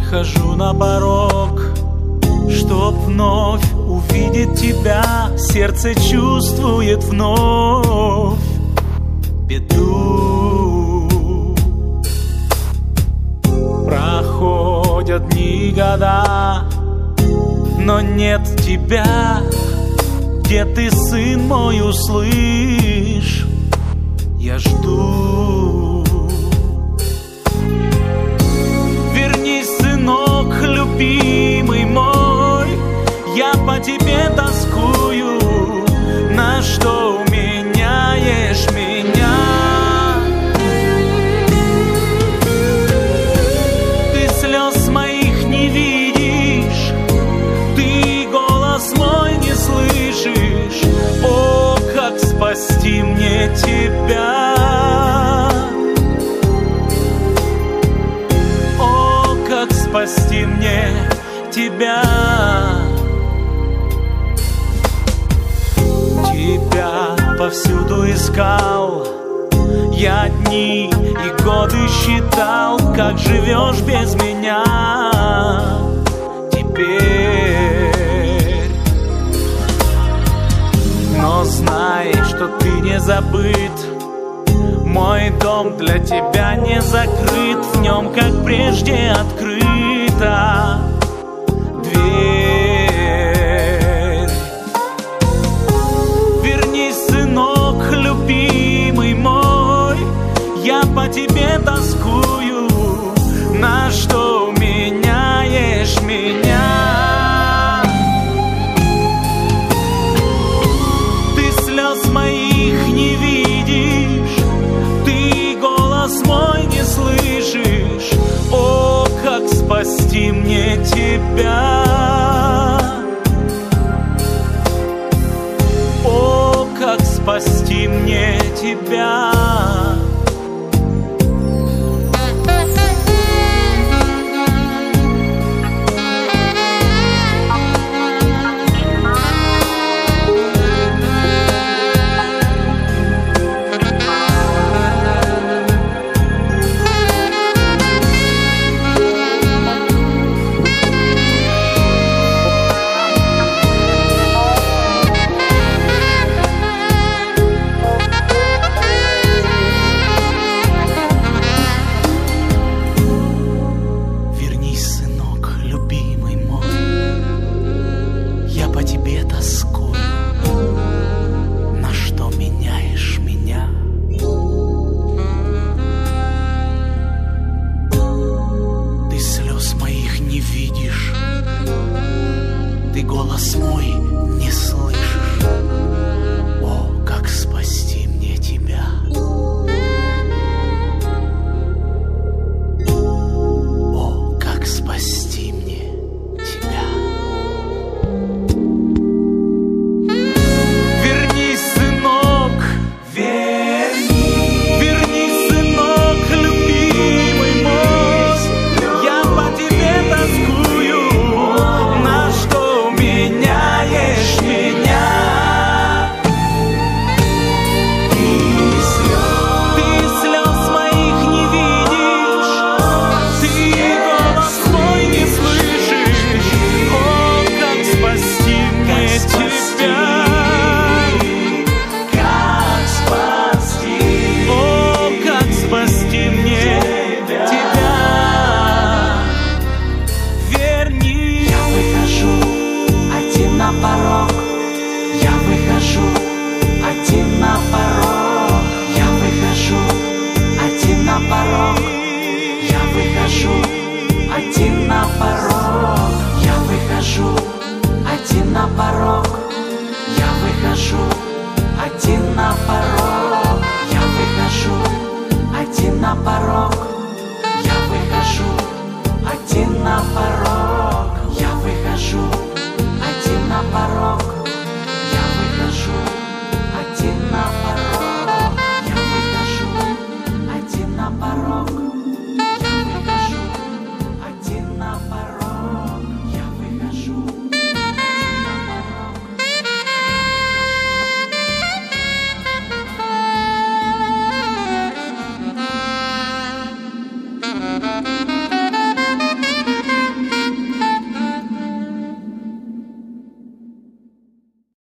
выхожу на порог, чтоб вновь увидеть тебя. Сердце чувствует вновь беду. Проходят дни, года, но нет тебя. Где ты, сын мой, услышь? Я жду. Вернись, сынок, любимый мой, я по тебе тоскую. На что меняешь меня? Ты слез моих не видишь, ты голос мой не слышишь. О, как спасти мне тебя? О, как спасти мне тебя? Тебя повсюду искал, я дни и годы считал. Как живешь без меня теперь? Но знай, что ты не забыт. Мой дом для тебя не закрыт. В нем, как прежде, открыта дверь. Вернись, сынок, любимый мой, я по тебе тоскую. На что меняешь меня? Ты слез моих не видишь, ты голос мой не слышишь. О, как спасти мне тебя? О, как спасти мне тебя? Ты голос мой не слышишь. О, как спасти мне тебя? О, как спасти мне тебя? Вернись, сынок, вернись. Вернись, сынок, любимый мой, я по тебе тоскую. На что меняешь меня? Ты слез моих не видишь, ты голос мой не слышишь. О, как спасти мне тебя? Как спасти? О, как спасти мне тебя? Вернись. Я выхожу один на порог, я выхожу один на порог, я выхожу один на порог, я выхожу один на порог, я выхожу один на порог, я выхожу один на порог, я выхожу один на порог.